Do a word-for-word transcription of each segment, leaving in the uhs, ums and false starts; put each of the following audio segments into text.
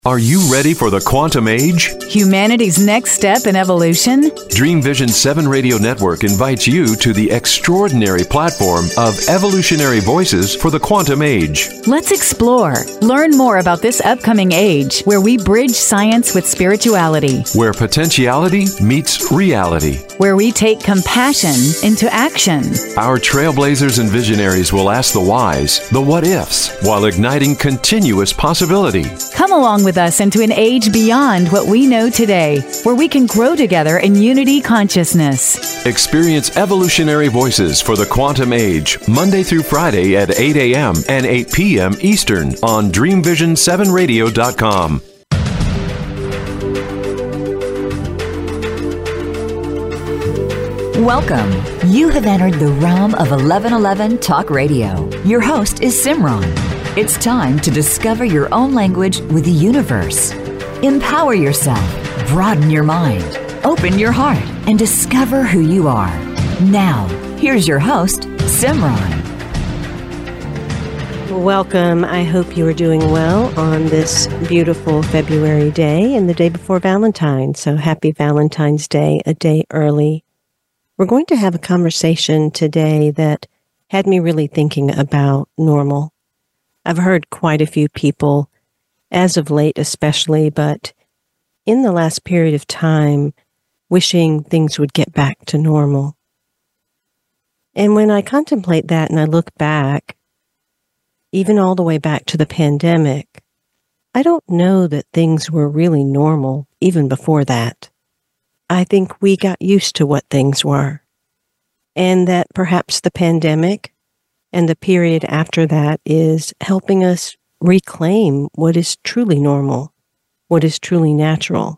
Are you ready for the quantum age? Humanity's next step in evolution? Dream Vision seven Radio Network invites you to the extraordinary platform of evolutionary voices for the quantum age. Let's explore. Learn more about this upcoming age where we bridge science with spirituality. Where potentiality meets reality. Where we take compassion into action. Our trailblazers and visionaries will ask the whys, the what ifs, while igniting continuous possibility. Come along with us into an age beyond what we know today, where we can grow together in unity consciousness. Experience evolutionary voices for the quantum age, Monday through Friday at eight a.m. and eight p.m. Eastern on dream vision seven radio dot com. Welcome. You have entered the realm of eleven eleven Talk Radio. Your host is Simran. It's time to discover your own language with the universe. Empower yourself, broaden your mind, open your heart, and discover who you are. Now, here's your host, Simran. Welcome. I hope you are doing well on this beautiful February day and the day before Valentine's. So happy Valentine's Day, a day early. We're going to have a conversation today that had me really thinking about normal. I've heard quite a few people, as of late especially, but in the last period of time, wishing things would get back to normal. And when I contemplate that and I look back, even all the way back to the pandemic, I don't know that things were really normal even before that. I think we got used to what things were, and that perhaps the pandemic and the period after that is helping us reclaim what is truly normal, what is truly natural.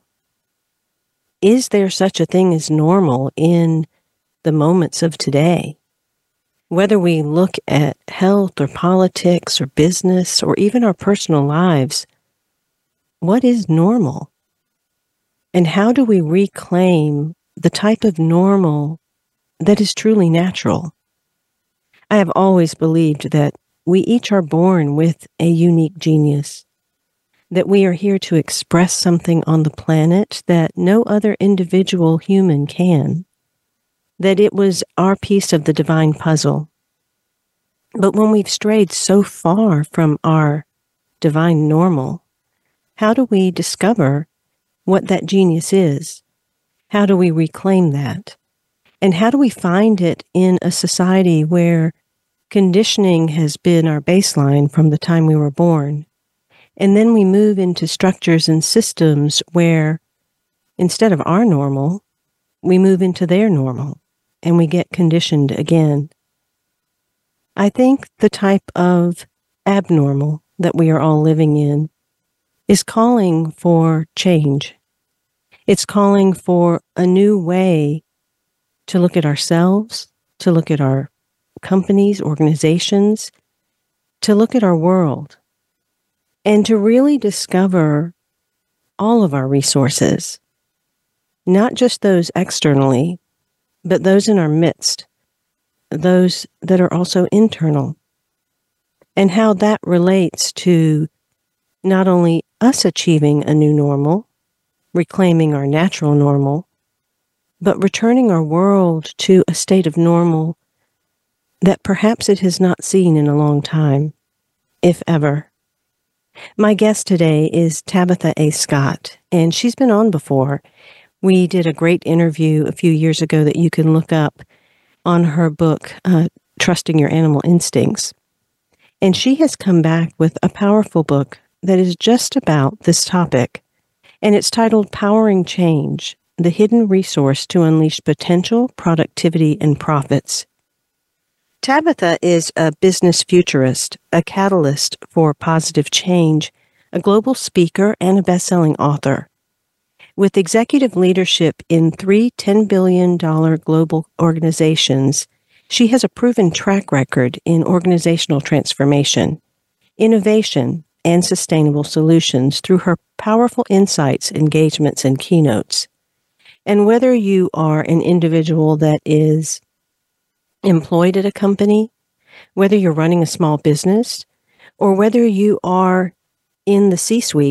Is there such a thing as normal in the moments of today? Whether we look at health or politics or business or even our personal lives, what is normal? And how do we reclaim the type of normal that is truly natural? I have always believed that we each are born with a unique genius, that we are here to express something on the planet that no other individual human can, that it was our piece of the divine puzzle. But when we've strayed so far from our divine normal, how do we discover what that genius is? How do we reclaim that? And how do we find it in a society where conditioning has been our baseline from the time we were born? And then we move into structures and systems where instead of our normal, we move into their normal and we get conditioned again. I think the type of abnormal that we are all living in is calling for change. It's calling for a new way to look at ourselves, to look at our companies, organizations, to look at our world, and to really discover all of our resources, not just those externally, but those in our midst, those that are also internal, and how that relates to not only us achieving a new normal, reclaiming our natural normal, but returning our world to a state of normal that perhaps it has not seen in a long time, if ever. My guest today is Tabitha A. Scott, and she's been on before. We did a great interview a few years ago that you can look up on her book, uh, Trusting Your Animal Instincts. And she has come back with a powerful book that is just about this topic, and it's titled Powering Change, the Hidden Resource to Unleash Potential, Productivity, and Profits. Tabitha is a business futurist, a catalyst for positive change, a global speaker, and a best-selling author. With executive leadership in three ten billion dollars global organizations, she has a proven track record in organizational transformation, innovation, and sustainable solutions through her powerful insights, engagements, and keynotes. And whether you are an individual that is employed at a company, whether you're running a small business, or whether you are in the C-suite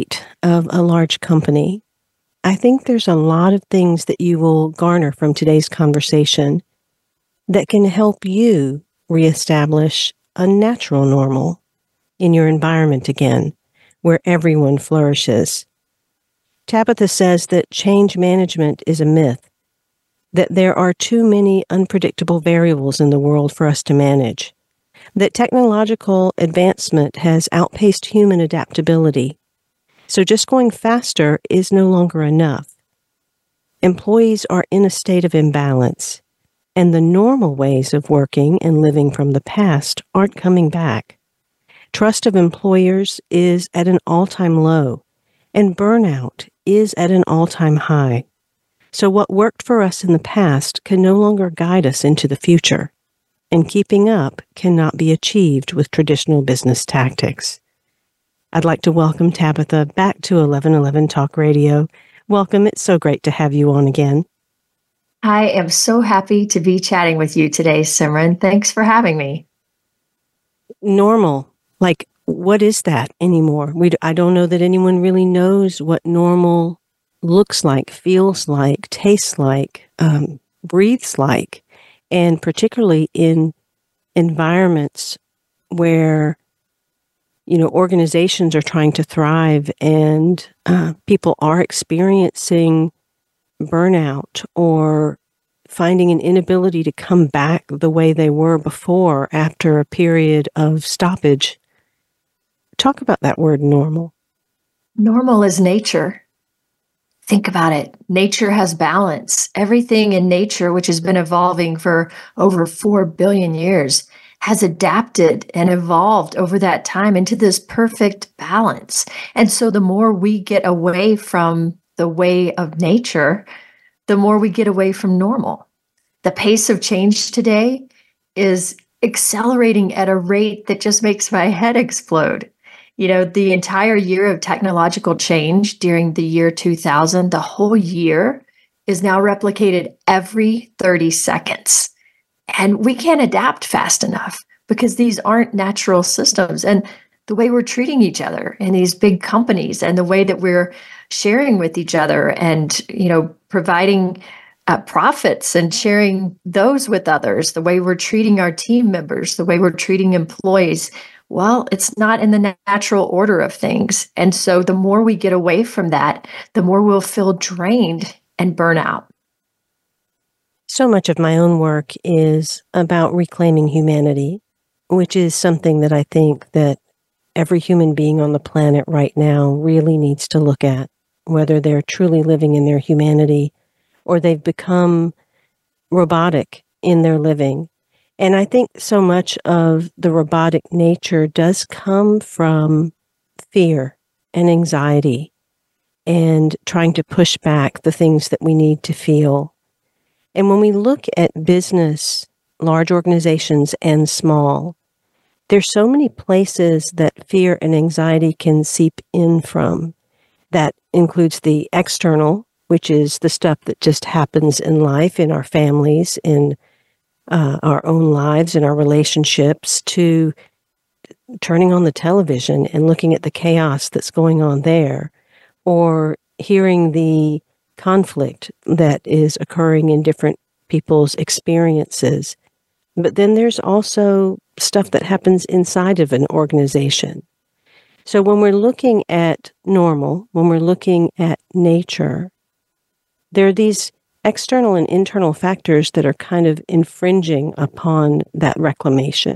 of a large company, I think there's a lot of things that you will garner from today's conversation that can help you reestablish a natural normal in your environment again, where everyone flourishes. Tabitha says that change management is a myth, that there are too many unpredictable variables in the world for us to manage, that technological advancement has outpaced human adaptability. So just going faster is no longer enough. Employees are in a state of imbalance, and the normal ways of working and living from the past aren't coming back. Trust of employers is at an all-time low, and burnout is at an all-time high. So what worked for us in the past can no longer guide us into the future, and keeping up cannot be achieved with traditional business tactics. I'd like to welcome Tabitha back to eleven eleven Talk Radio. Welcome. It's so great to have you on again. I am so happy to be chatting with you today, Simran. Thanks for having me. Normal. Like, what is that anymore? We, I don't know that anyone really knows what normal looks like, feels like, tastes like, um, breathes like, and particularly in environments where, you know, organizations are trying to thrive and uh, people are experiencing burnout or finding an inability to come back the way they were before after a period of stoppage. Talk about that word normal. Normal is nature. Think about it. Nature has balance. Everything in nature, which has been evolving for over four billion years, has adapted and evolved over that time into this perfect balance. And so the more we get away from the way of nature, the more we get away from normal. The pace of change today is accelerating at a rate that just makes my head explode. You know, the entire year of technological change during the year two thousand, the whole year is now replicated every thirty seconds. And we can't adapt fast enough because these aren't natural systems. And the way we're treating each other in these big companies and the way that we're sharing with each other and, you know, providing uh, profits and sharing those with others, the way we're treating our team members, the way we're treating employees, well, it's not in the natural order of things. And so the more we get away from that, the more we'll feel drained and burn out. So much of my own work is about reclaiming humanity, which is something that I think that every human being on the planet right now really needs to look at, whether they're truly living in their humanity or they've become robotic in their living. And I think so much of the robotic nature does come from fear and anxiety and trying to push back the things that we need to feel. And when we look at business, large organizations and small, there's so many places that fear and anxiety can seep in from. That includes the external, which is the stuff that just happens in life, in our families, in uh, our own lives, in our relationships, to turning on the television and looking at the chaos that's going on there, or hearing the conflict that is occurring in different people's experiences. But then there's also stuff that happens inside of an organization. So when we're looking at normal, when we're looking at nature, there are these external and internal factors that are kind of infringing upon that reclamation.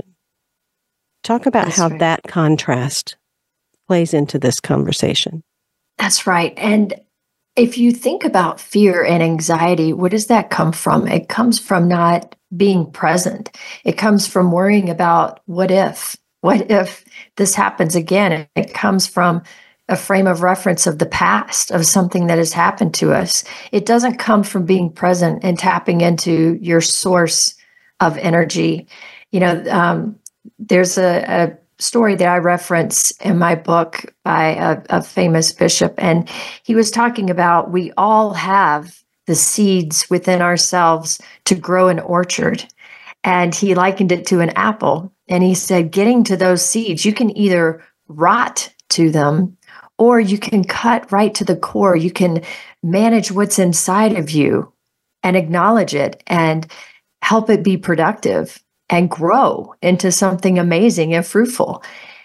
Talk about That's how right. that contrast plays into this conversation. That's right. And if you think about fear and anxiety, where does that come from? It comes from not being present. It comes from worrying about what if, what if this happens again? It comes from a frame of reference of the past, of something that has happened to us. It doesn't come from being present and tapping into your source of energy. You know, um, there's a, a story that I reference in my book by a, a famous bishop, and he was talking about we all have the seeds within ourselves to grow an orchard. And he likened it to an apple. And he said, getting to those seeds, you can either rot to them or you can cut right to the core. You can manage what's inside of you and acknowledge it and help it be productive and grow into something amazing and fruitful.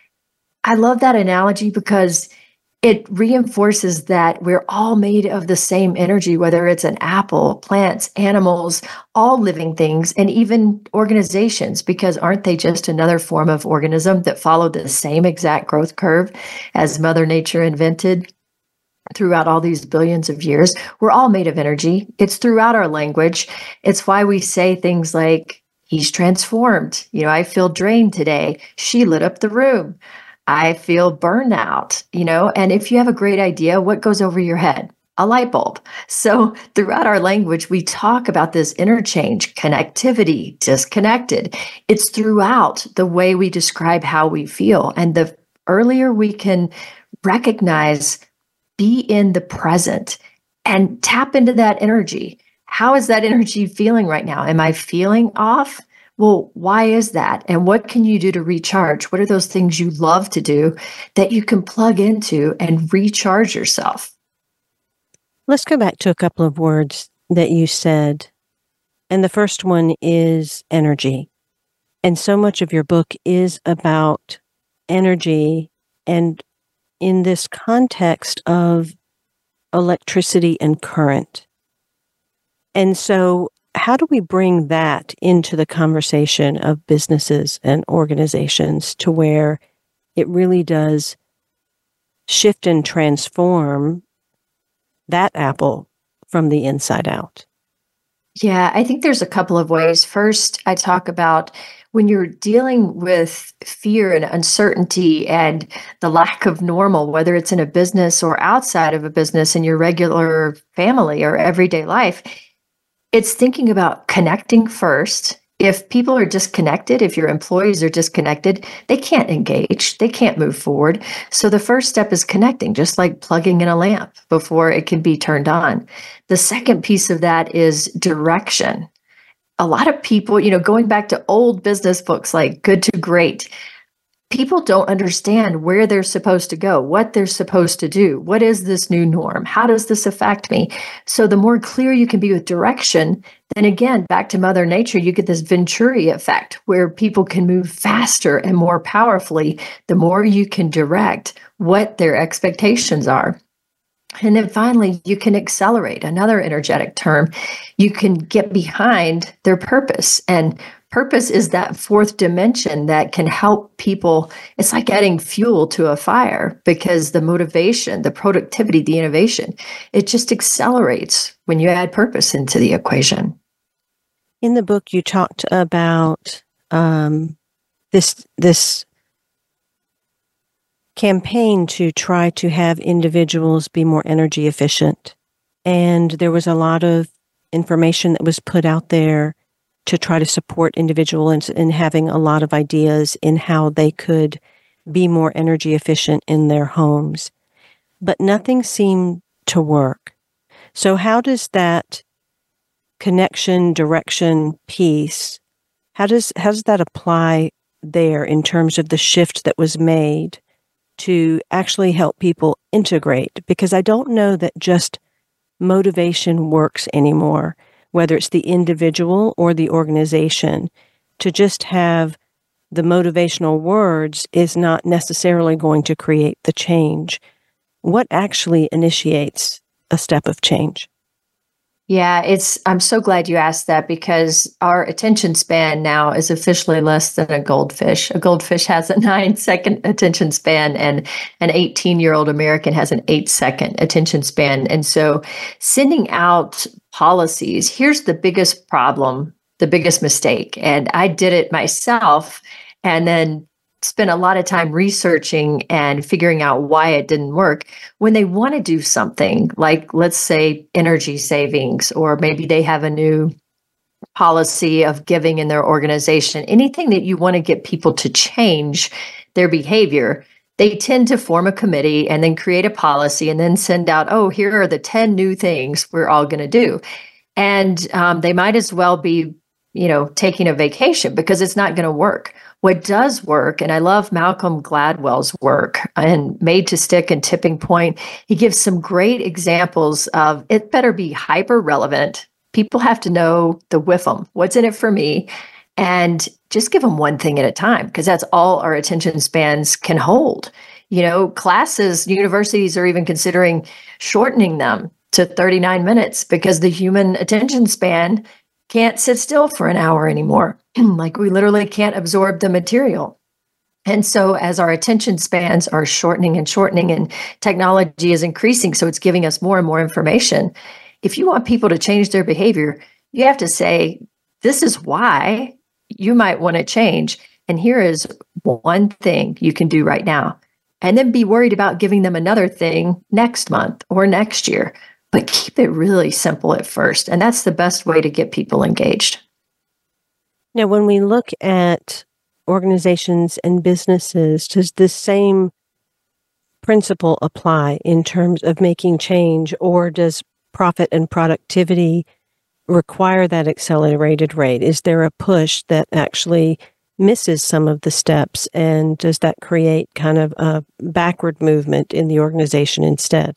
I love that analogy because it reinforces that we're all made of the same energy, whether it's an apple, plants, animals, all living things, and even organizations, because aren't they just another form of organism that followed the same exact growth curve as Mother Nature invented throughout all these billions of years? We're all made of energy. It's throughout our language. It's why we say things like, he's transformed. You know, I feel drained today. She lit up the room. I feel burnout, you know, and if you have a great idea, what goes over your head? A light bulb. So throughout our language, we talk about this interchange, connectivity, disconnected. It's throughout the way we describe how we feel. And the earlier we can recognize, be in the present and tap into that energy. How is that energy feeling right now? Am I feeling off? Well, why is that? And what can you do to recharge? What are those things you love to do that you can plug into and recharge yourself? Let's go back to a couple of words that you said. And the first one is energy. And so much of your book is about energy, and in this context of electricity and current. And so how do we bring that into the conversation of businesses and organizations to where it really does shift and transform that apple from the inside out? Yeah, I think there's a couple of ways. First, I talk about when you're dealing with fear and uncertainty and the lack of normal, whether it's in a business or outside of a business in your regular family or everyday life, it's thinking about connecting first. If people are disconnected, if your employees are disconnected, they can't engage, they can't move forward. So the first step is connecting, just like plugging in a lamp before it can be turned on. The second piece of that is direction. A lot of people, you know, going back to old business books like Good to Great, people don't understand where they're supposed to go, what they're supposed to do. What is this new norm? How does this affect me? So the more clear you can be with direction, then again, back to Mother Nature, you get this Venturi effect where people can move faster and more powerfully the more you can direct what their expectations are. And then finally, you can accelerate, another energetic term. You can get behind their purpose. And purpose is that fourth dimension that can help people. It's like adding fuel to a fire, because the motivation, the productivity, the innovation, it just accelerates when you add purpose into the equation. In the book, you talked about um, this this campaign to try to have individuals be more energy efficient. And there was a lot of information that was put out there to try to support individuals in, in having a lot of ideas in how they could be more energy efficient in their homes. But nothing seemed to work. So how does that connection, direction piece, how does how does that apply there in terms of the shift that was made to actually help people integrate? Because I don't know that just motivation works anymore, whether it's the individual or the organization. To just have the motivational words is not necessarily going to create the change. What actually initiates a step of change? Yeah, it's. I'm so glad you asked that, because our attention span now is officially less than a goldfish. A goldfish has a nine second attention span, and an eighteen year old American has an eight second attention span. And so sending out policies, here's the biggest problem, the biggest mistake. And I did it myself, and then spent a lot of time researching and figuring out why it didn't work. When they want to do something like, let's say, energy savings, or maybe they have a new policy of giving in their organization, anything that you want to get people to change their behavior, they tend to form a committee and then create a policy and then send out, oh, here are the ten new things we're all going to do. And um, they might as well be you know, taking a vacation because it's not going to work. What does work, and I love Malcolm Gladwell's work and Made to Stick and Tipping Point. He gives some great examples of it better be hyper relevant. People have to know the W I F M, what's in it for me, and just give them one thing at a time because that's all our attention spans can hold. You know, classes, universities are even considering shortening them to thirty-nine minutes because the human attention span can't sit still for an hour anymore. Like we literally can't absorb the material. And so as our attention spans are shortening and shortening and technology is increasing, so it's giving us more and more information. If you want people to change their behavior, you have to say, this is why you might want to change. And here is one thing you can do right now. And then be worried about giving them another thing next month or next year. But keep it really simple at first. And that's the best way to get people engaged. Now, when we look at organizations and businesses, does the same principle apply in terms of making change, or does profit and productivity require that accelerated rate? Is there a push that actually misses some of the steps, and does that create kind of a backward movement in the organization instead?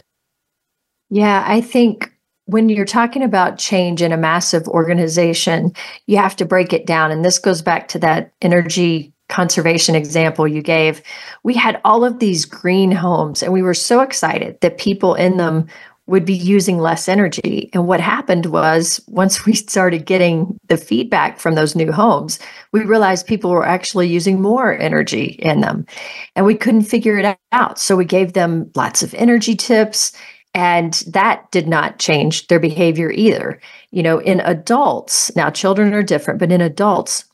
Yeah, I think when you're talking about change in a massive organization, you have to break it down. And this goes back to that energy conservation example you gave. We had all of these green homes, and we were so excited that people in them would be using less energy. And what happened was, once we started getting the feedback from those new homes, we realized people were actually using more energy in them. And we couldn't figure it out. So we gave them lots of energy tips. And that did not change their behavior either. You know, in adults, now children are different, but in adults,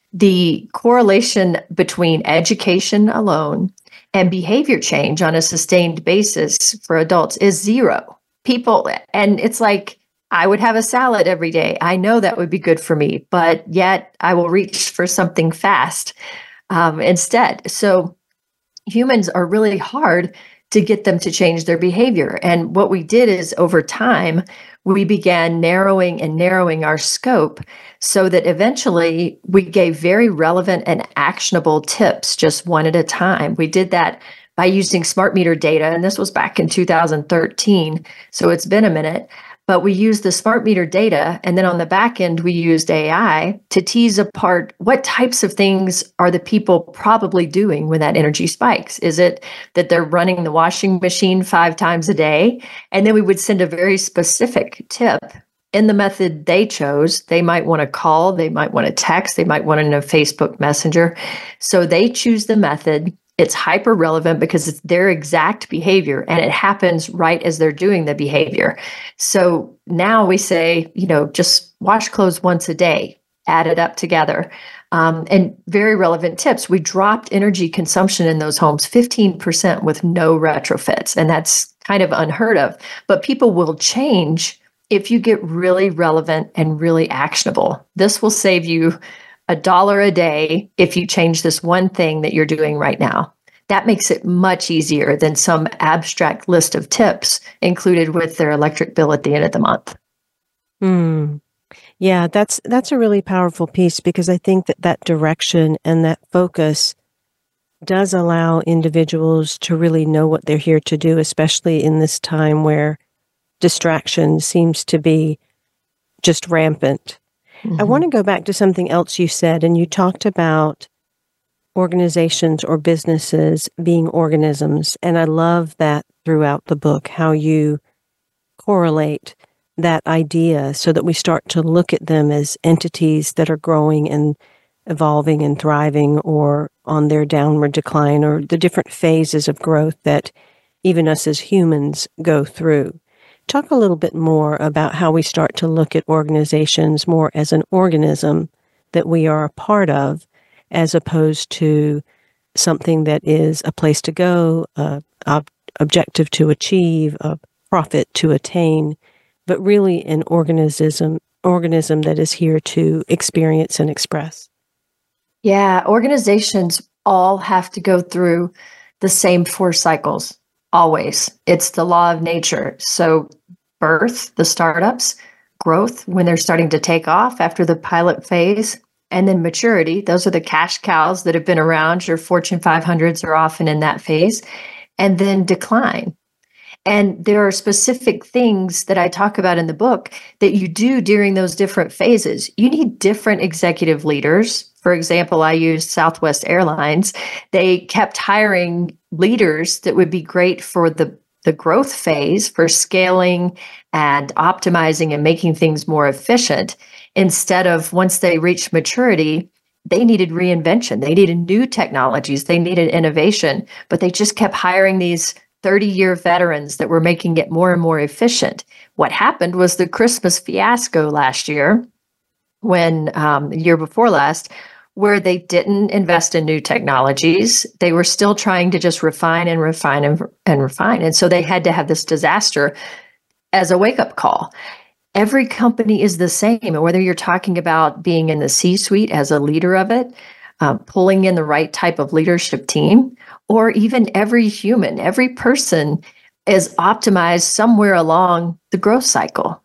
the correlation between education alone and behavior change on a sustained basis for adults is zero. People, and it's like, I would have a salad every day. I know that would be good for me, but yet I will reach for something fast um, instead. So humans are really hard to get them to change their behavior. And what we did is, over time, we began narrowing and narrowing our scope so that eventually we gave very relevant and actionable tips just one at a time. We did that by using smart meter data, and this was back in two thousand thirteen, so it's been a minute. But we used the smart meter data, and then on the back end, we used A I to tease apart what types of things are the people probably doing when that energy spikes. Is it that they're running the washing machine five times a day? And then we would send a very specific tip in the method they chose. They might want to call, they might want to text, they might want to know Facebook Messenger. So they choose the method. It's hyper relevant because it's their exact behavior, and it happens right as they're doing the behavior. So now we say, you know, just wash clothes once a day, add it up together. Um, and very relevant tips. We dropped energy consumption in those homes fifteen percent with no retrofits. And that's kind of unheard of. But people will change if you get really relevant and really actionable. This will save you a dollar a day if you change this one thing that you're doing right now. That makes it much easier than some abstract list of tips included with their electric bill at the end of the month. Mm. Yeah, that's that's a really powerful piece, because I think that that direction and that focus does allow individuals to really know what they're here to do, especially in this time where distraction seems to be just rampant. Mm-hmm. I want to go back to something else you said, and you talked about organizations or businesses being organisms. And I love that throughout the book, how you correlate that idea so that we start to look at them as entities that are growing and evolving and thriving, or on their downward decline, or the different phases of growth that even us as humans go through. Talk a little bit more about how we start to look at organizations more as an organism that we are a part of, as opposed to something that is a place to go, a ob- objective to achieve, a profit to attain, but really an organism, organism that is here to experience and express. Yeah, organizations all have to go through the same four cycles. Always. It's the law of nature. So birth, the startups, growth when they're starting to take off after the pilot phase. And then maturity, those are the cash cows that have been around. Your Fortune five hundreds are often in that phase. And then decline. And there are specific things that I talk about in the book that you do during those different phases. You need different executive leaders. For example, I used Southwest Airlines. They kept hiring leaders that would be great for the, the growth phase, for scaling and optimizing and making things more efficient. Instead of once they reached maturity, they needed reinvention. They needed new technologies. They needed innovation, but they just kept hiring these thirty-year veterans that were making it more and more efficient. What happened was the Christmas fiasco last year, when um, the year before last, where they didn't invest in new technologies. They were still trying to just refine and refine and, and refine. And so they had to have this disaster as a wake-up call. Every company is the same. And whether you're talking about being in the C-suite as a leader of it, uh, pulling in the right type of leadership team, or even every human, every person is optimized somewhere along the growth cycle.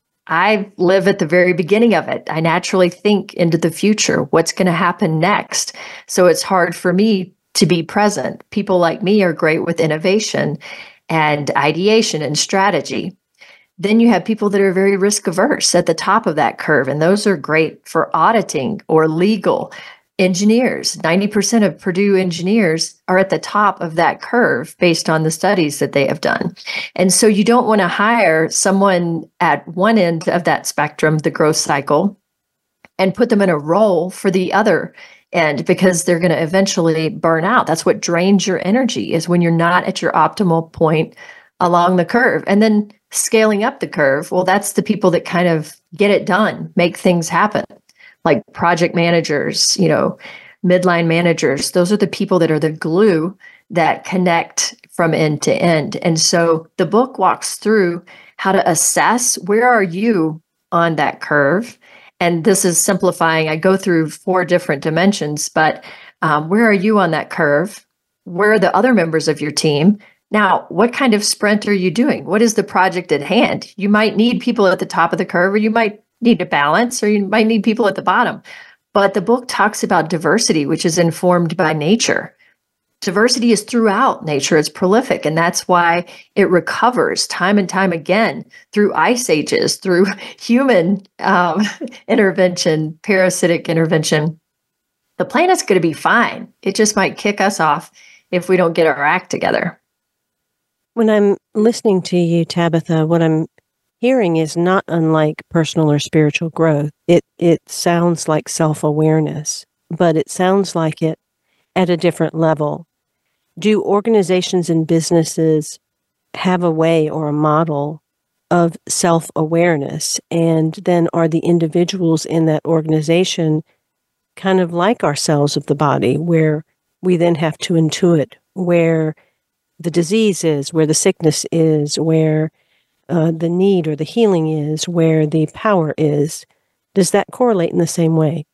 I live at the very beginning of it. I naturally think into the future, what's going to happen next. So it's hard for me to be present. People like me are great with innovation and ideation and strategy. Then you have people that are very risk averse at the top of that curve, and those are great for auditing or legal. Engineers, ninety percent of Purdue engineers are at the top of that curve based on the studies that they have done. And so you don't want to hire someone at one end of that spectrum, the growth cycle, and put them in a role for the other end, because they're going to eventually burn out. That's what drains your energy, is when you're not at your optimal point along the curve. And then scaling up the curve, well, that's the people that kind of get it done, make things happen, like project managers, you know, midline managers. Those are the people that are the glue that connect from end to end. And so the book walks through how to assess where are you on that curve. And this is simplifying. I go through four different dimensions, but um, where are you on that curve? Where are the other members of your team? Now, what kind of sprint are you doing? What is the project at hand? You might need people at the top of the curve, or you might need a balance, or you might need people at the bottom. But the book talks about diversity, which is informed by nature. Diversity is throughout nature. It's prolific, and that's why it recovers time and time again through ice ages, through human um, intervention, parasitic intervention. The planet's going to be fine. It just might kick us off if we don't get our act together. When I'm listening to you, Tabitha, what I'm hearing is not unlike personal or spiritual growth. It it sounds like self-awareness, but it sounds like it at a different level. Do organizations and businesses have a way or a model of self-awareness? And then are the individuals in that organization kind of like our cells of the body, where we then have to intuit where the disease is, where the sickness is, where uh, the need or the healing is, where the power is? Does that correlate in the same way?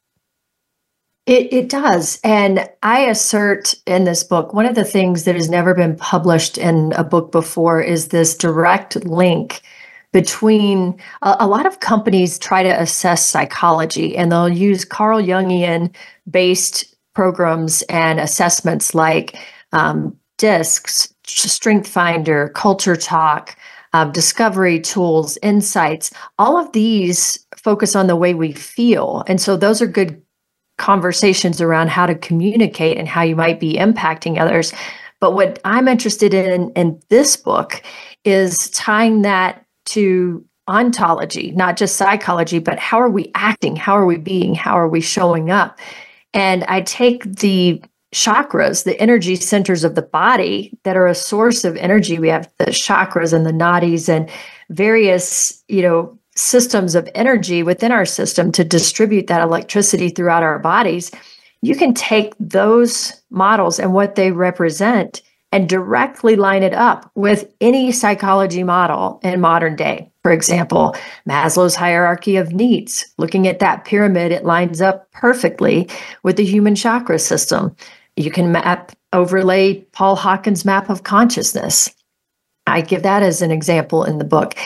It, it does. And I assert in this book, one of the things that has never been published in a book before is this direct link between a, a lot of companies try to assess psychology, and they'll use Carl Jungian based programs and assessments like um, DISCs, Strength Finder, Culture Talk, um, Discovery Tools, Insights. All of these focus on the way we feel. And so those are good conversations around how to communicate and how you might be impacting others. But what I'm interested in in this book is tying that to ontology, not just psychology, but how are we acting? How are we being? How are we showing up? And I take the chakras, the energy centers of the body that are a source of energy. We have the chakras and the nadis and various, you know, systems of energy within our system to distribute that electricity throughout our bodies. You can take those models and what they represent and directly line it up with any psychology model in modern day. For example, Maslow's hierarchy of needs. Looking at that pyramid, it lines up perfectly with the human chakra system. You can map, overlay Paul Hawken's map of consciousness. I give that as an example in the book.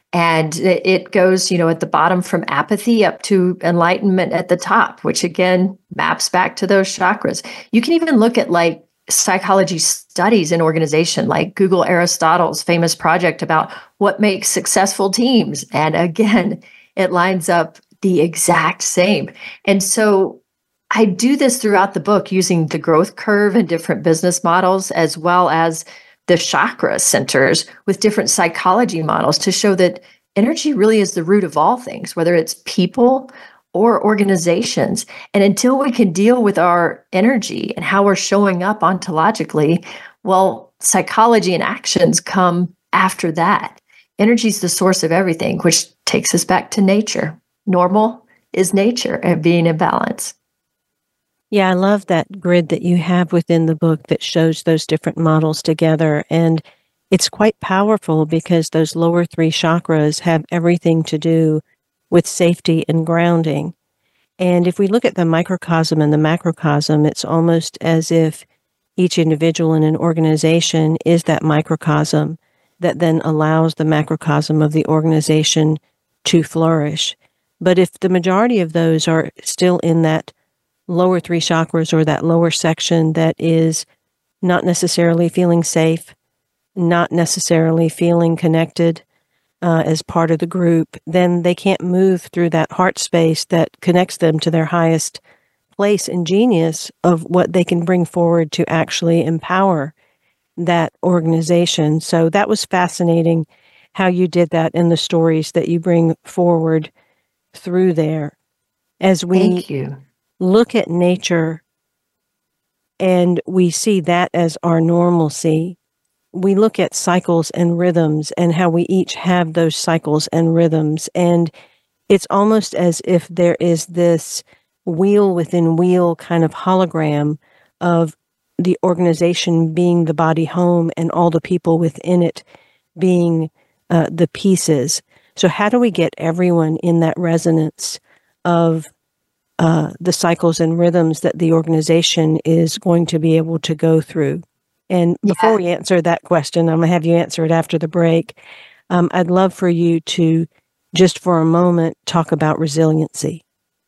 And it goes, you know, at the bottom from apathy up to enlightenment at the top, which again maps back to those chakras. You can even look at like psychology studies in organization, like Google Aristotle's famous project about what makes successful teams. And again, it lines up the exact same. And so I do this throughout the book using the growth curve and different business models, as well as the chakra centers with different psychology models to show that energy really is the root of all things, whether it's people or organizations. And until we can deal with our energy and how we're showing up ontologically, well, psychology and actions come after that. Energy is the source of everything, which takes us back to nature. Normal is nature and being in balance. Yeah, I love that grid that you have within the book that shows those different models together. And it's quite powerful because those lower three chakras have everything to do with safety and grounding. And if we look at the microcosm and the macrocosm, it's almost as if each individual in an organization is that microcosm that then allows the macrocosm of the organization to flourish. But if the majority of those are still in that lower three chakras or that lower section that is not necessarily feeling safe, not necessarily feeling connected uh, as part of the group, then they can't move through that heart space that connects them to their highest place and genius of what they can bring forward to actually empower that organization. So that was fascinating how you did that in the stories that you bring forward through there. As we Thank you. look at nature and we see that as our normalcy, we look at cycles and rhythms and how we each have those cycles and rhythms. And it's almost as if there is this wheel within wheel kind of hologram of the organization being the body home and all the people within it being uh, the pieces. So how do we get everyone in that resonance of uh, the cycles and rhythms that the organization is going to be able to go through? And before yeah. we answer that question, I'm going to have you answer it after the break. Um, I'd love for you to, just for a moment, talk about resiliency.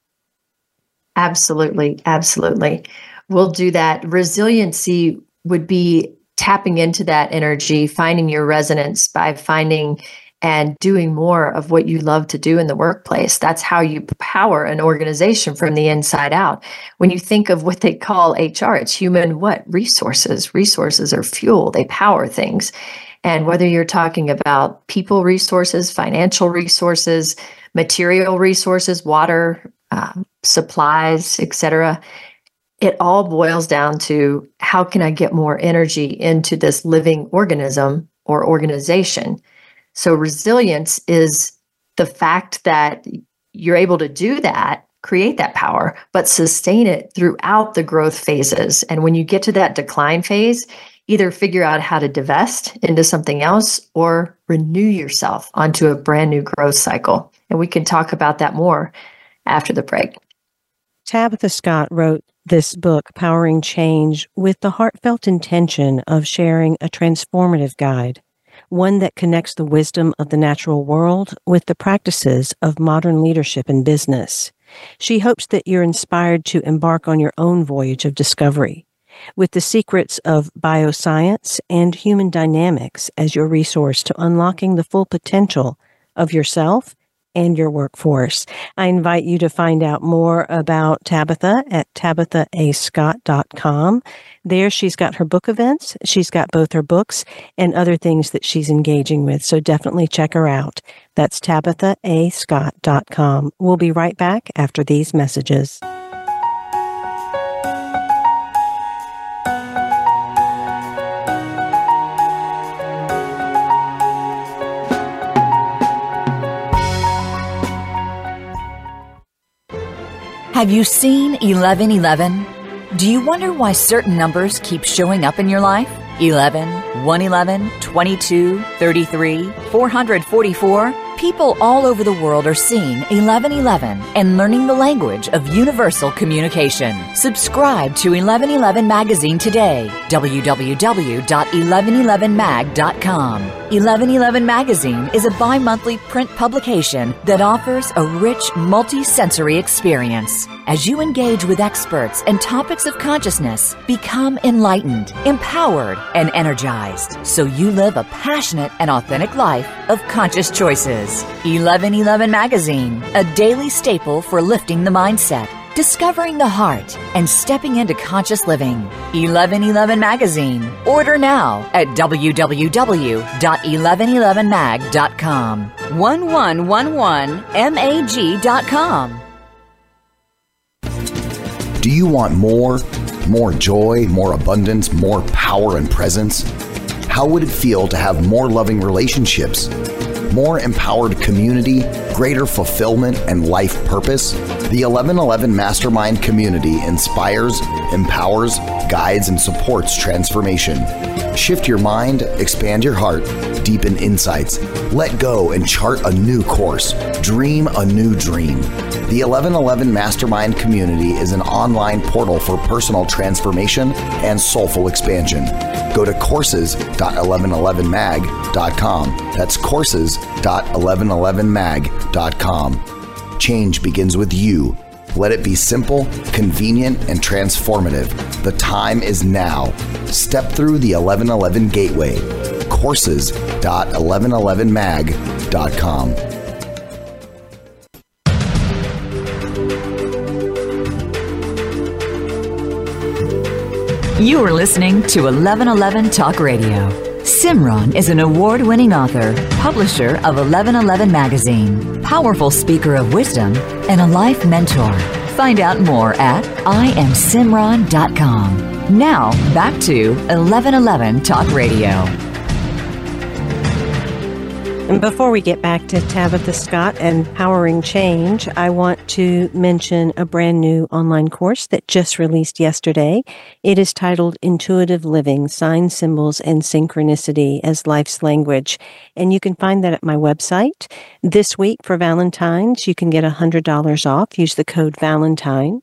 Absolutely. Absolutely. We'll do that. Resiliency would be tapping into that energy, finding your resonance by finding and doing more of what you love to do in the workplace. That's how you power an organization from the inside out. When you think of what they call H R, it's human what? Resources. Resources are fuel. They power things. And whether you're talking about people resources, financial resources, material resources, water, uh, supplies, et cetera, it all boils down to how can I get more energy into this living organism or organization? So resilience is the fact that you're able to do that, create that power, but sustain it throughout the growth phases. And when you get to that decline phase, either figure out how to divest into something else or renew yourself onto a brand new growth cycle. And we can talk about that more after the break. Tabitha Scott wrote this book, Powering Change, with the heartfelt intention of sharing a transformative guide, one that connects the wisdom of the natural world with the practices of modern leadership and business. She hopes that you're inspired to embark on your own voyage of discovery, with the secrets of bioscience and human dynamics as your resource to unlocking the full potential of yourself and your workforce. I invite you to find out more about Tabitha at tabitha a scott dot com. There she's got her book events. She's got both her books and other things that she's engaging with. So definitely check her out. That's tabitha a scott dot com. We'll be right back after these messages. Have you seen eleven eleven? Do you wonder why certain numbers keep showing up in your life? eleven, one eleven, twenty-two, thirty-three, four hundred forty-four? People all over the world are seeing eleven eleven and learning the language of universal communication. Subscribe to eleven eleven Magazine today. w w w dot eleven eleven mag dot com. eleven eleven Magazine is a bi-monthly print publication that offers a rich, multi-sensory experience. As you engage with experts and topics of consciousness, become enlightened, empowered, and energized, so you live a passionate and authentic life of conscious choices. eleven eleven Magazine, a daily staple for lifting the mindset, discovering the heart, and stepping into conscious living. eleven eleven Magazine. Order now at w w w dot eleven eleven mag dot com. one one one one mag dot com. Do you want more? More joy, more abundance, more power and presence? How would it feel to have more loving relationships? More empowered community, greater fulfillment, and life purpose? The eleven eleven Mastermind community inspires, empowers, guides, and supports transformation. Shift your mind, expand your heart, deepen insights, let go and chart a new course, dream a new dream. The eleven eleven Mastermind community is an online portal for personal transformation and soulful expansion. Go to courses dot eleven eleven mag dot com. That's courses dot eleven eleven mag dot com. Change begins with you. Let it be simple, convenient, and transformative. The time is now. Step through the eleven eleven gateway. courses dot eleven eleven mag dot com. You are listening to eleven eleven Talk Radio. Simran is an award-winning author, publisher of eleven eleven Magazine, powerful speaker of wisdom, and a life mentor. Find out more at I am simran dot com. Now, back to eleven eleven Talk Radio. And before we get back to Tabitha Scott and Powering Change, I want to mention a brand new online course that just released yesterday. It is titled Intuitive Living, Signs, Symbols, and Synchronicity as Life's Language. And you can find that at my website. This week for Valentine's, you can get one hundred dollars off. Use the code Valentine.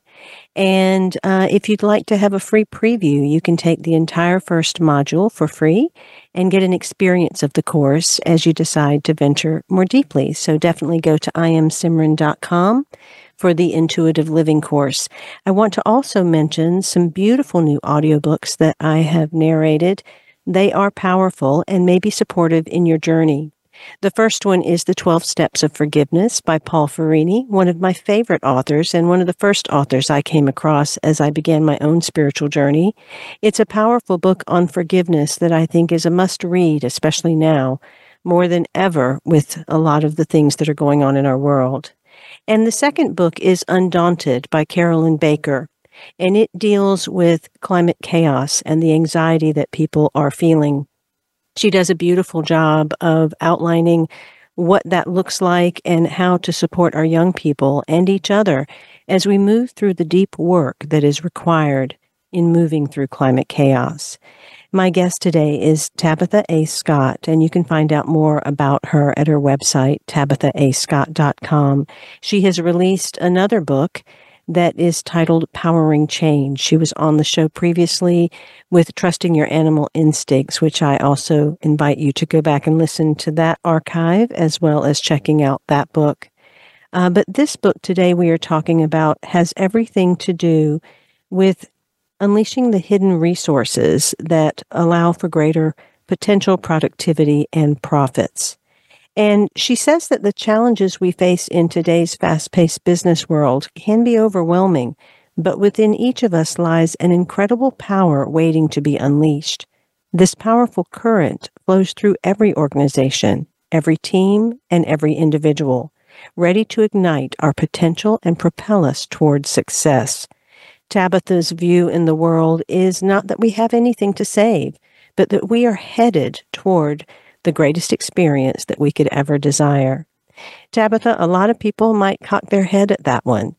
And uh, if you'd like to have a free preview, you can take the entire first module for free and get an experience of the course as you decide to venture more deeply. So definitely go to I am simran dot com for the Intuitive Living course. I want to also mention some beautiful new audiobooks that I have narrated. They are powerful and may be supportive in your journey. The first one is The twelve Steps of Forgiveness by Paul Ferrini, one of my favorite authors and one of the first authors I came across as I began my own spiritual journey. It's a powerful book on forgiveness that I think is a must-read, especially now, more than ever with a lot of the things that are going on in our world. And the second book is Undaunted by Carolyn Baker, and it deals with climate chaos and the anxiety that people are feeling. She does a beautiful job of outlining what that looks like and how to support our young people and each other as we move through the deep work that is required in moving through climate chaos. My guest today is Tabitha A. Scott, and you can find out more about her at her website, tabitha a scott dot com. She has released another book that is titled Powering Change. She was on the show previously with Trusting Your Animal Instincts, which I also invite you to go back and listen to that archive as well as checking out that book. Uh, but this book today we are talking about has everything to do with unleashing the hidden resources that allow for greater potential productivity and profits. And she says that the challenges we face in today's fast-paced business world can be overwhelming, but within each of us lies an incredible power waiting to be unleashed. This powerful current flows through every organization, every team, and every individual, ready to ignite our potential and propel us towards success. Tabitha's view in the world is not that we have anything to save, but that we are headed toward the greatest experience that we could ever desire. Tabitha, a lot of people might cock their head at that one.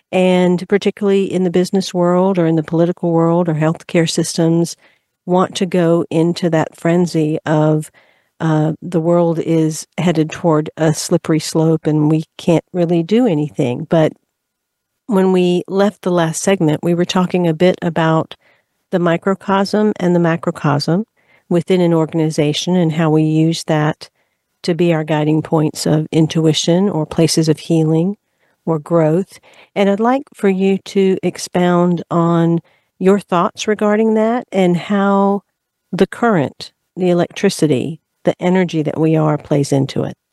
And particularly in the business world or in the political world or healthcare systems, want to go into that frenzy of uh, the world is headed toward a slippery slope and we can't really do anything. But when we left the last segment, we were talking a bit about the microcosm and the macrocosm, within an organization and how we use that to be our guiding points of intuition or places of healing or growth. And I'd like for you to expound on your thoughts regarding that and how the current, the electricity, the energy that we are plays into it.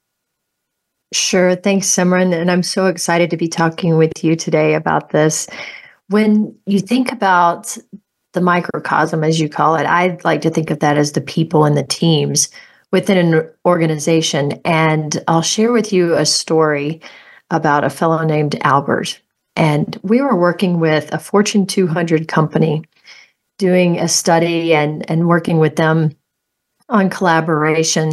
Sure. Thanks, Simran. And I'm so excited to be talking with you today about this. When you think about the microcosm, as you call it, I like to think of that as the people and the teams within an organization. And I'll share with you a story about a fellow named Albert. And we were working with a Fortune two hundred company, doing a study and, and working with them on collaboration.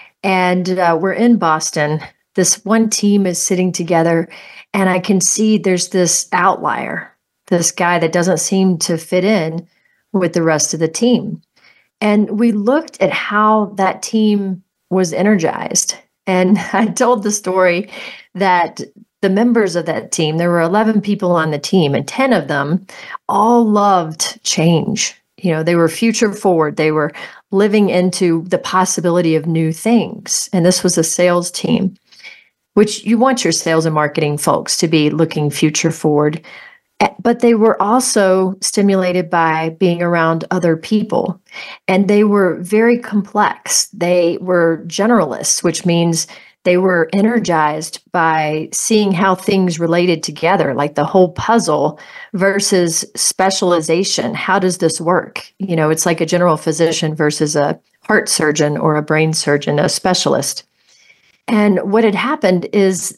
And uh, we're in Boston. This one team is sitting together, and I can see there's this outlier, this guy that doesn't seem to fit in with the rest of the team. And we looked at how that team was energized. And I told the story that the members of that team, there were eleven people on the team, and ten of them all loved change. You know, they were future forward. They were living into the possibility of new things. And this was a sales team, which you want your sales and marketing folks to be looking future forward. But they were also stimulated by being around other people. And they were very complex. They were generalists, which means they were energized by seeing how things related together, like the whole puzzle versus specialization. How does this work? You know, it's like a general physician versus a heart surgeon or a brain surgeon, a specialist. And what had happened is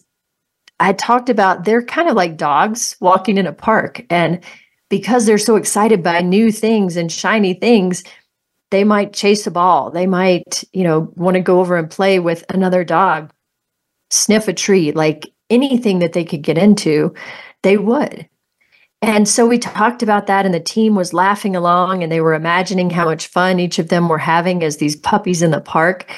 I talked about they're kind of like dogs walking in a park. And because they're so excited by new things and shiny things, they might chase a ball. They might, you know, want to go over and play with another dog, sniff a tree, like anything that they could get into, they would. And so we talked about that, and the team was laughing along, and they were imagining how much fun each of them were having as these puppies in the park.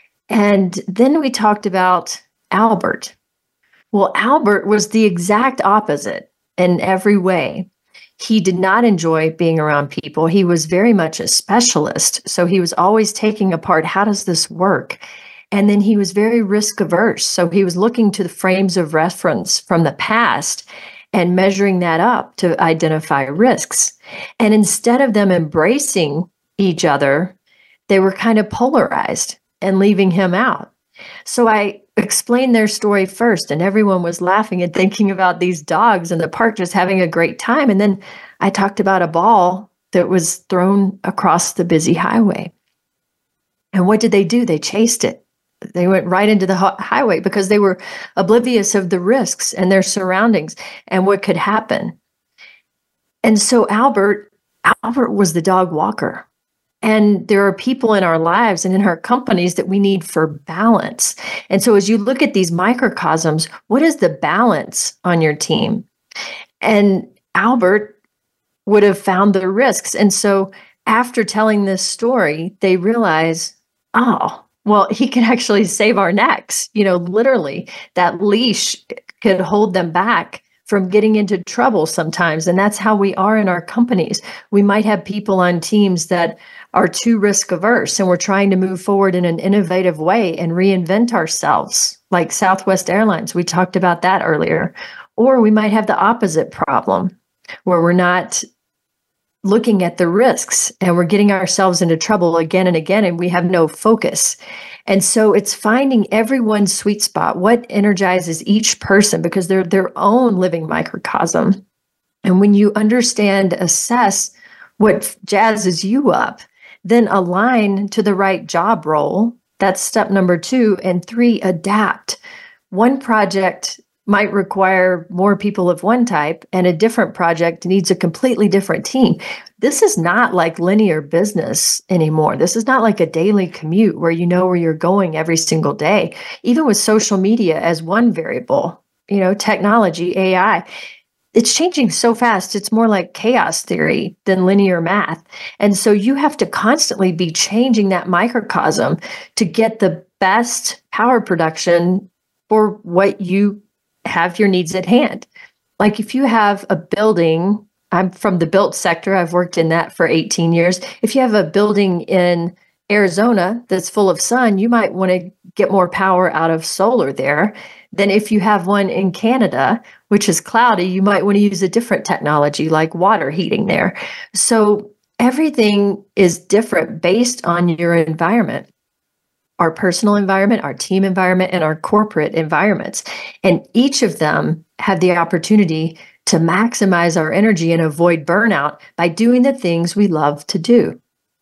And then we talked about Albert. Well, Albert was the exact opposite in every way. He did not enjoy being around people. He was very much a specialist. So he was always taking apart, how does this work? And then he was very risk averse. So he was looking to the frames of reference from the past and measuring that up to identify risks. And instead of them embracing each other, they were kind of polarized and leaving him out. So I explained their story first, and everyone was laughing and thinking about these dogs in the park just having a great time. And then I talked about a ball that was thrown across the busy highway. And what did they do? They chased it. They went right into the highway because they were oblivious of the risks and their surroundings and what could happen. And so Albert, Albert was the dog walker. And there are people in our lives and in our companies that we need for balance. And so as you look at these microcosms, what is the balance on your team? And Albert would have found the risks. And so after telling this story, they realize, oh, well, he can actually save our necks. You know, literally, that leash could hold them back from getting into trouble sometimes. And that's how we are in our companies. We might have people on teams that are too risk averse, and we're trying to move forward in an innovative way and reinvent ourselves, like Southwest Airlines. We talked about that earlier. Or we might have the opposite problem, where we're not looking at the risks and we're getting ourselves into trouble again and again, and we have no focus. And so it's finding everyone's sweet spot, what energizes each person, because they're their own living microcosm. And when you understand, assess what jazzes you up, then align to the right job role. That's step number two. And three, adapt. One project might require more people of one type, and a different project needs a completely different team. This is not like linear business anymore. This is not like a daily commute where you know where you're going every single day. Even with social media as one variable, you know, technology, A I, it's changing so fast. It's more like chaos theory than linear math. And so you have to constantly be changing that microcosm to get the best power production for what you have your needs at hand. Like if you have a building, I'm from the built sector, I've worked in that for eighteen years. If you have a building in Arizona that's full of sun, you might want to get more power out of solar there than if you have one in Canada, which is cloudy. You might want to use a different technology like water heating there. So everything is different based on your environment, our personal environment, our team environment, and our corporate environments. And each of them have the opportunity to maximize our energy and avoid burnout by doing the things we love to do.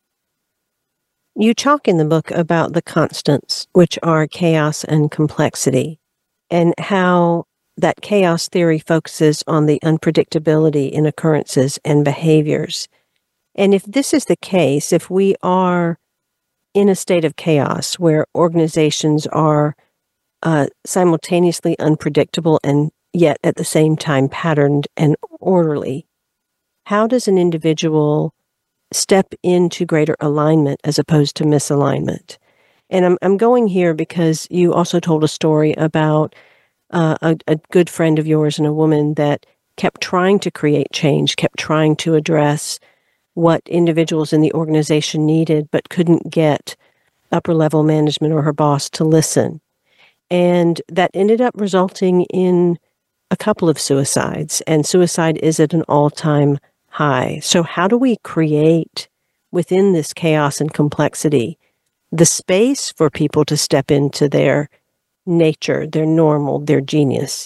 You talk in the book about the constants, which are chaos and complexity, and how that chaos theory focuses on the unpredictability in occurrences and behaviors. And if this is the case, if we are in a state of chaos where organizations are uh, simultaneously unpredictable and yet at the same time patterned and orderly, how does an individual step into greater alignment as opposed to misalignment? And I'm I'm going here because you also told a story about uh, a, a good friend of yours and a woman that kept trying to create change, kept trying to address what individuals in the organization needed, but couldn't get upper level management or her boss to listen. And that ended up resulting in a couple of suicides, and suicide is at an all-time high. So how do we create within this chaos and complexity the space for people to step into their nature, their normal, their genius?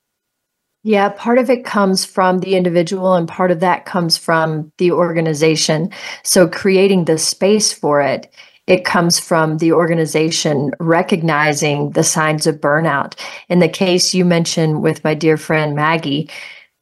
Yeah, part of it comes from the individual and part of that comes from the organization. So creating the space for it, it comes from the organization recognizing the signs of burnout. In the case you mentioned with my dear friend Maggie,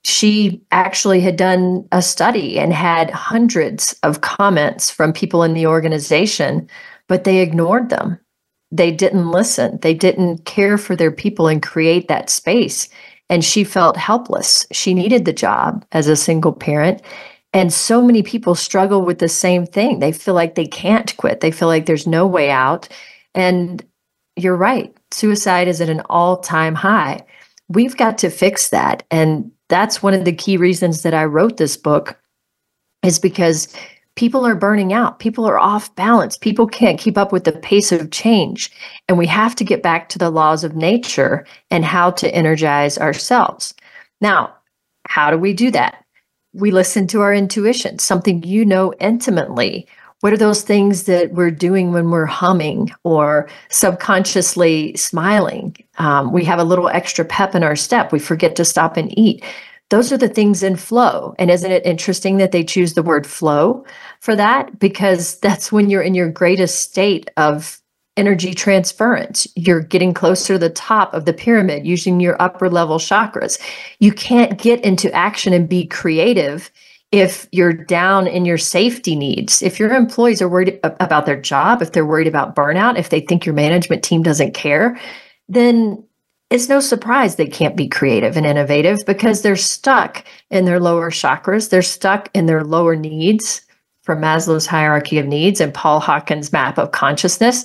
she actually had done a study and had hundreds of comments from people in the organization, but they ignored them. They didn't listen. They didn't care for their people and create that space. And she felt helpless. She needed the job as a single parent. And so many people struggle with the same thing. They feel like they can't quit. They feel like there's no way out. And you're right. Suicide is at an all-time high. We've got to fix that. And that's one of the key reasons that I wrote this book, is because people are burning out. People are off balance. People can't keep up with the pace of change. And we have to get back to the laws of nature and how to energize ourselves. Now, how do we do that? We listen to our intuition, something you know intimately. What are those things that we're doing when we're humming or subconsciously smiling? Um, we have a little extra pep in our step. We forget to stop and eat. Those are the things in flow. And isn't it interesting that they choose the word flow for that? Because that's when you're in your greatest state of energy transference. You're getting closer to the top of the pyramid using your upper level chakras. You can't get into action and be creative if you're down in your safety needs. If your employees are worried about their job, if they're worried about burnout, if they think your management team doesn't care, then it's no surprise they can't be creative and innovative because they're stuck in their lower chakras. They're stuck in their lower needs from Maslow's hierarchy of needs and Paul Hawkins' map of consciousness.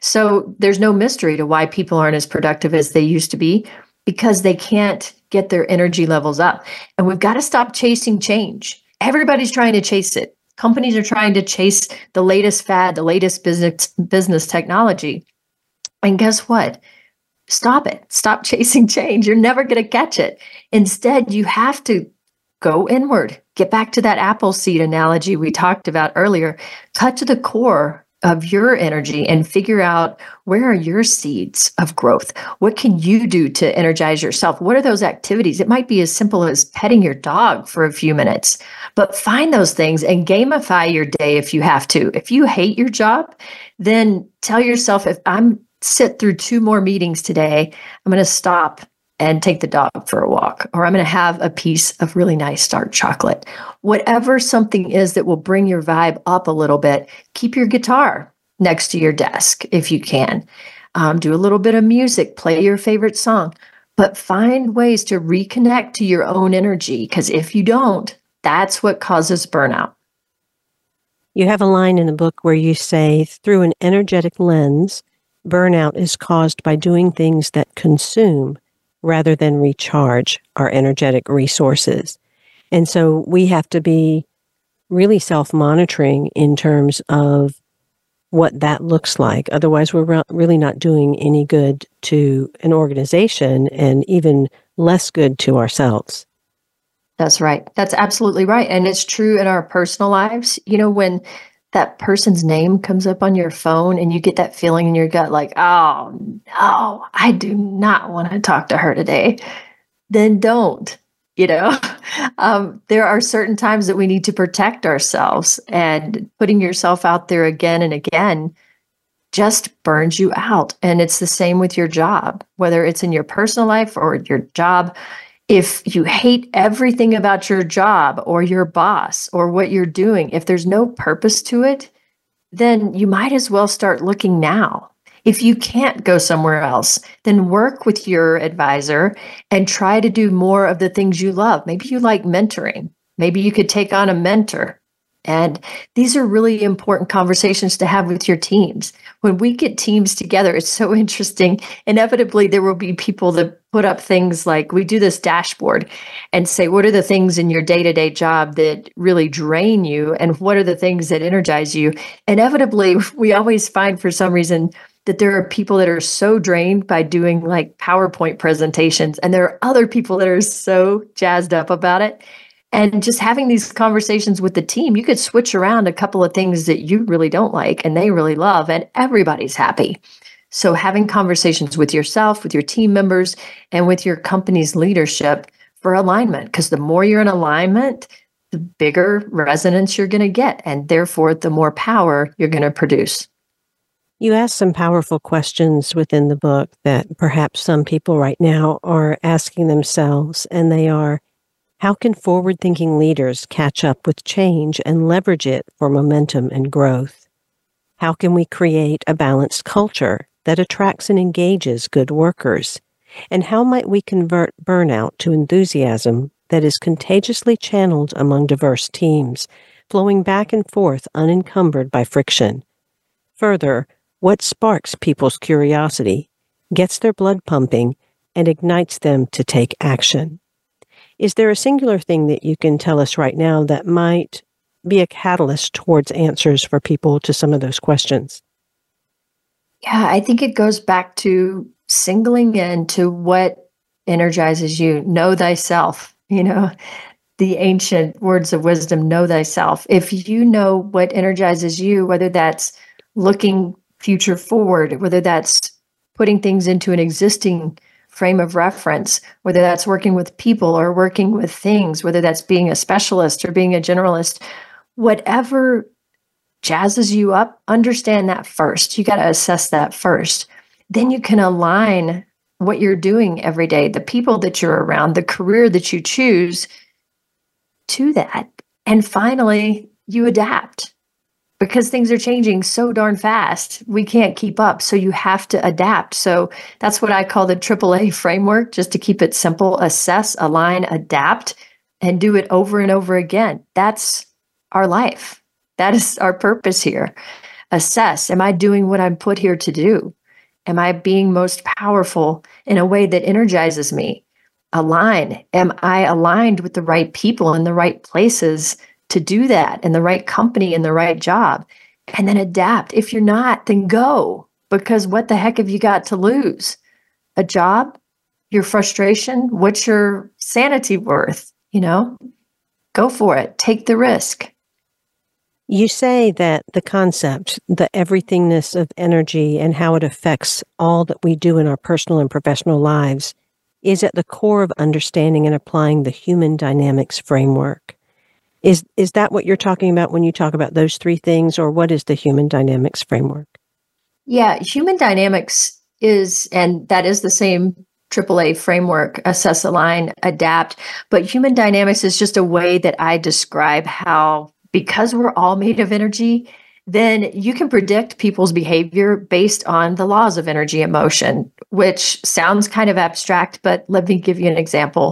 So there's no mystery to why people aren't as productive as they used to be, because they can't get their energy levels up. And we've got to stop chasing change. Everybody's trying to chase it. Companies are trying to chase the latest fad, the latest business business technology. And guess what? Stop it. Stop chasing change. You're never going to catch it. Instead, you have to go inward. Get back to that apple seed analogy we talked about earlier. Cut to the core of your energy and figure out, where are your seeds of growth? What can you do to energize yourself? What are those activities? It might be as simple as petting your dog for a few minutes, but find those things and gamify your day if you have to. If you hate your job, then tell yourself, if I'm sit through two more meetings today, I'm going to stop and take the dog for a walk, or I'm going to have a piece of really nice dark chocolate. Whatever something is that will bring your vibe up a little bit, keep your guitar next to your desk if you can. Um, do a little bit of music, play your favorite song, but find ways to reconnect to your own energy, because if you don't, that's what causes burnout. You have a line in the book where you say, through an energetic lens, burnout is caused by doing things that consume rather than recharge our energetic resources. And so we have to be really self-monitoring in terms of what that looks like. Otherwise, we're re- really not doing any good to an organization and even less good to ourselves. That's right. That's absolutely right. And it's true in our personal lives. You know, when that person's name comes up on your phone and you get that feeling in your gut like, oh, no, I do not want to talk to her today, then don't. You know, um, there are certain times that we need to protect ourselves, and putting yourself out there again and again just burns you out. And it's the same with your job, whether it's in your personal life or your job. If you hate everything about your job or your boss or what you're doing, if there's no purpose to it, then you might as well start looking now. If you can't go somewhere else, then work with your advisor and try to do more of the things you love. Maybe you like mentoring. Maybe you could take on a mentor. And these are really important conversations to have with your teams. When we get teams together, it's so interesting. Inevitably, there will be people that put up things like, we do this dashboard and say, what are the things in your day-to-day job that really drain you? And what are the things that energize you? Inevitably, we always find for some reason that there are people that are so drained by doing like PowerPoint presentations, and there are other people that are so jazzed up about it. And just having these conversations with the team, you could switch around a couple of things that you really don't like and they really love, and everybody's happy. So having conversations with yourself, with your team members, and with your company's leadership for alignment, because the more you're in alignment, the bigger resonance you're going to get, and therefore the more power you're going to produce. You ask some powerful questions within the book that perhaps some people right now are asking themselves, and they are, how can forward-thinking leaders catch up with change and leverage it for momentum and growth? How can we create a balanced culture that attracts and engages good workers? And how might we convert burnout to enthusiasm that is contagiously channeled among diverse teams, flowing back and forth unencumbered by friction? Further, what sparks people's curiosity, gets their blood pumping, and ignites them to take action? Is there a singular thing that you can tell us right now that might be a catalyst towards answers for people to some of those questions? Yeah, I think it goes back to singling in to what energizes you. Know thyself, you know, the ancient words of wisdom, know thyself. If you know what energizes you, whether that's looking future forward, whether that's putting things into an existing frame of reference, whether that's working with people or working with things, whether that's being a specialist or being a generalist, whatever jazzes you up, understand that first. You got to assess that first. Then you can align what you're doing every day, the people that you're around, the career that you choose to that. And finally, you adapt. Because things are changing so darn fast, we can't keep up. So you have to adapt. So that's what I call the triple A framework, just to keep it simple: assess, align, adapt, and do it over and over again. That's our life. That is our purpose here. Assess, am I doing what I'm put here to do? Am I being most powerful in a way that energizes me? Align, am I aligned with the right people in the right places to do that, in the right company, in the right job? And then adapt. If you're not, then go, because what the heck have you got to lose? A job? Your frustration? What's your sanity worth? You know, go for it. Take the risk. You say that the concept, the everythingness of energy and how it affects all that we do in our personal and professional lives is at the core of understanding and applying the human dynamics framework. Is is that what you're talking about when you talk about those three things, or what is the human dynamics framework? Yeah, human dynamics is, and that is the same triple A framework: assess, align, adapt. But human dynamics is just a way that I describe how, because we're all made of energy, then you can predict people's behavior based on the laws of energy and motion, which sounds kind of abstract, but let me give you an example.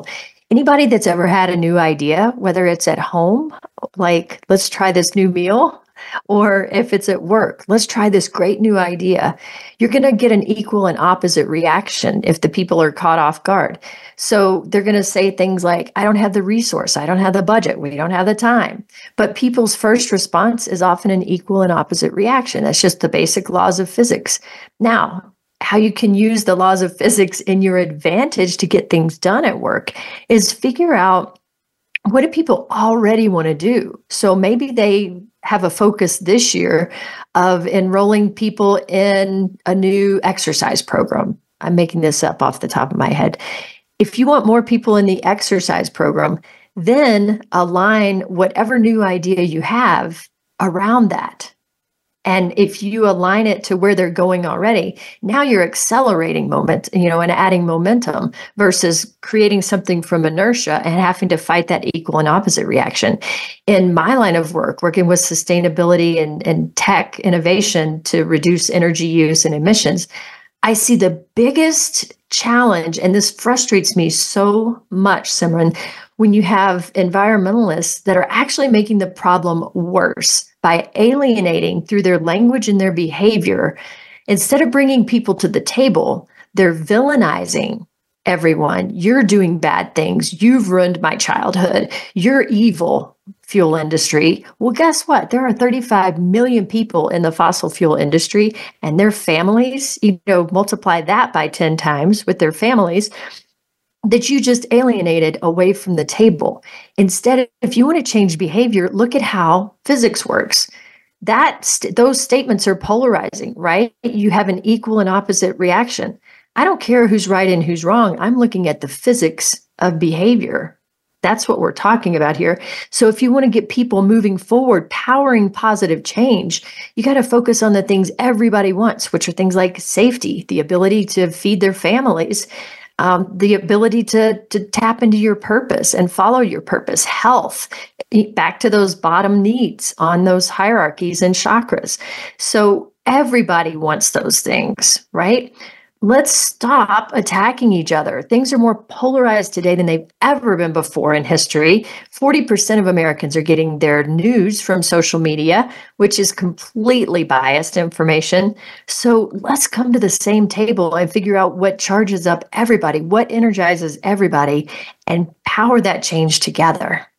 Anybody that's ever had a new idea, whether it's at home, like, let's try this new meal, or if it's at work, let's try this great new idea, you're going to get an equal and opposite reaction if the people are caught off guard. So they're going to say things like, I don't have the resource, I don't have the budget, we don't have the time. But people's first response is often an equal and opposite reaction. That's just the basic laws of physics. Now, how you can use the laws of physics in your advantage to get things done at work is figure out, what do people already want to do? So maybe they have a focus this year of enrolling people in a new exercise program. I'm making this up off the top of my head. If you want more people in the exercise program, then align whatever new idea you have around that. And if you align it to where they're going already, now you're accelerating moment, you know, and adding momentum versus creating something from inertia and having to fight that equal and opposite reaction. In my line of work, working with sustainability and, and tech innovation to reduce energy use and emissions, I see the biggest challenge, and this frustrates me so much, Simran, when you have environmentalists that are actually making the problem worse by alienating through their language and their behavior. Instead of bringing people to the table, they're villainizing everyone. You're doing bad things. You've ruined my childhood. You're evil, fuel industry. Well, guess what? There are thirty-five million people in the fossil fuel industry and their families, you know, multiply that by ten times with their families that you just alienated away from the table. Instead, if you want to change behavior, look at how physics works. That st- those statements are polarizing, right? You have an equal and opposite reaction. I don't care who's right and who's wrong. I'm looking at the physics of behavior. That's what we're talking about here. So if you want to get people moving forward, powering positive change, you got to focus on the things everybody wants, which are things like safety, the ability to feed their families, Um, the ability to to tap into your purpose and follow your purpose, health, back to those bottom needs on those hierarchies and chakras. So everybody wants those things, right? Let's stop attacking each other. Things are more polarized today than they've ever been before in history. forty percent of Americans are getting their news from social media, which is completely biased information. So let's come to the same table and figure out what charges up everybody, what energizes everybody, and power that change together.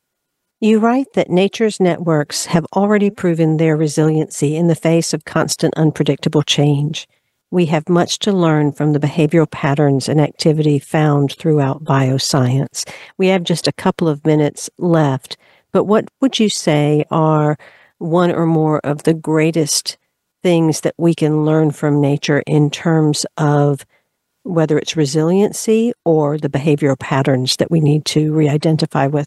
You write that nature's networks have already proven their resiliency in the face of constant, unpredictable change. We have much to learn from the behavioral patterns and activity found throughout bioscience. We have just a couple of minutes left, but what would you say are one or more of the greatest things that we can learn from nature in terms of whether it's resiliency or the behavioral patterns that we need to re-identify with?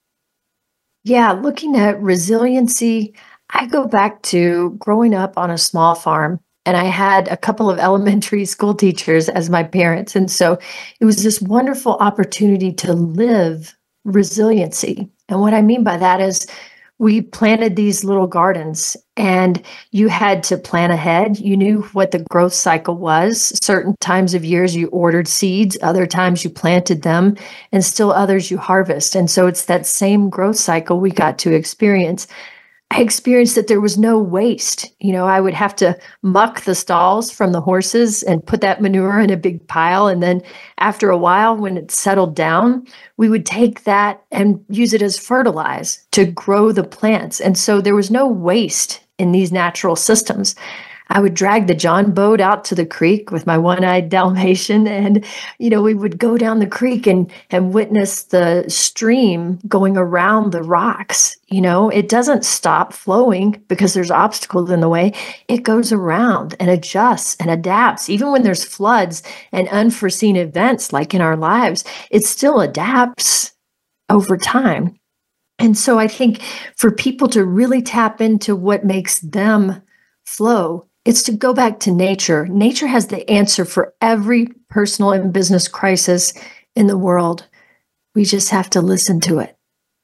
Yeah, looking at resiliency, I go back to growing up on a small farm. And I had a couple of elementary school teachers as my parents. And so it was this wonderful opportunity to live resiliency. And what I mean by that is we planted these little gardens and you had to plan ahead. You knew what the growth cycle was. Certain times of years you ordered seeds, other times you planted them, and still others you harvest. And so it's that same growth cycle we got to experience. I experienced that there was no waste. You know, I would have to muck the stalls from the horses and put that manure in a big pile. And then after a while, when it settled down, we would take that and use it as fertilizer to grow the plants. And so there was no waste in these natural systems. I would drag the John boat out to the creek with my one-eyed Dalmatian, and you know we would go down the creek and and witness the stream going around the rocks. You know, it doesn't stop flowing because there's obstacles in the way. It goes around and adjusts and adapts. Even when there's floods and unforeseen events like in our lives, it still adapts over time. And so I think for people to really tap into what makes them flow, it's to go back to nature. Nature has the answer for every personal and business crisis in the world. We just have to listen to it.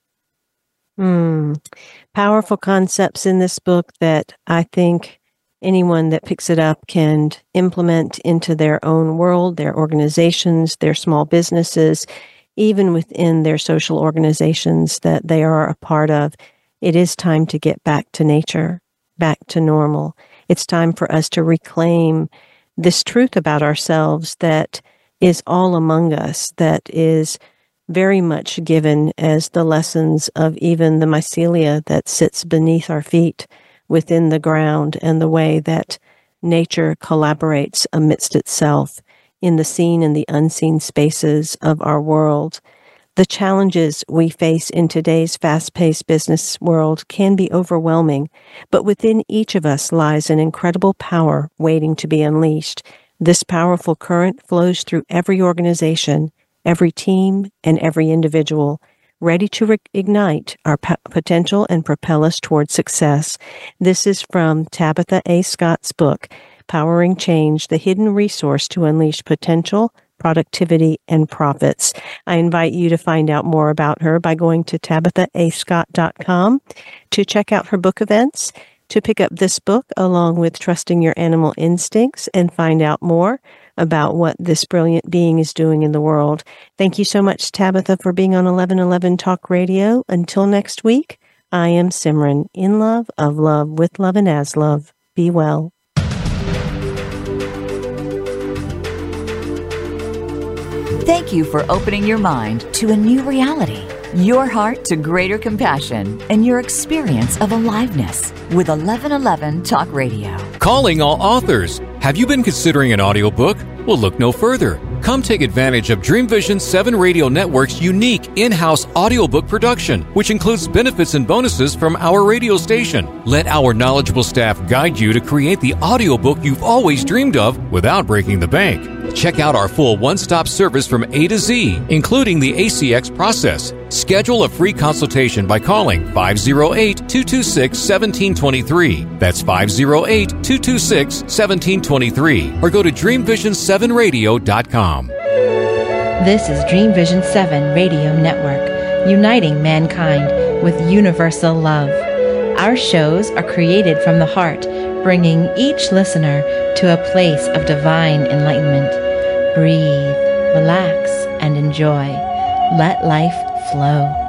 Hmm. Powerful concepts in this book that I think anyone that picks it up can implement into their own world, their organizations, their small businesses. even within their social organizations that they are a part of. It is time to get back to nature, back to normal. It's time for us to reclaim this truth about ourselves that is all among us, that is very much given as the lessons of even the mycelia that sits beneath our feet within the ground, and the way that nature collaborates amidst itself in the seen and the unseen spaces of our world. The challenges we face in today's fast-paced business world can be overwhelming, but within each of us lies an incredible power waiting to be unleashed. This powerful current flows through every organization, every team, and every individual, ready to re- ignite our p- potential and propel us toward success. This is from Tabitha A. Scott's book, Powering Change, the Hidden Resource to Unleash Potential, Productivity, and Profits. I invite you to find out more about her by going to tabitha a scott dot com to check out her book events, to pick up this book along with Trusting Your Animal Instincts, and find out more about what this brilliant being is doing in the world. Thank you so much, Tabitha, for being on eleven eleven Talk Radio. Until next week, I am Simran, in love, of love, with love, and as love. Be well. Thank you for opening your mind to a new reality, your heart to greater compassion, and your experience of aliveness with eleven eleven Talk Radio. Calling all authors. Have you been considering an audiobook? Well, look no further. Come take advantage of Dream Vision seven Radio Network's unique in-house audiobook production, which includes benefits and bonuses from our radio station. Let our knowledgeable staff guide you to create the audiobook you've always dreamed of without breaking the bank. Check out our full one-stop service from A to Z, including the A C X process. Schedule a free consultation by calling five oh eight, two two six, one seven two three. That's five oh eight, two two six, one seven two three. Or go to dream vision seven radio dot com. This is Dream Vision seven Radio Network, uniting mankind with universal love. Our shows are created from the heart, bringing each listener to a place of divine enlightenment. Breathe, relax, and enjoy. Let life flow.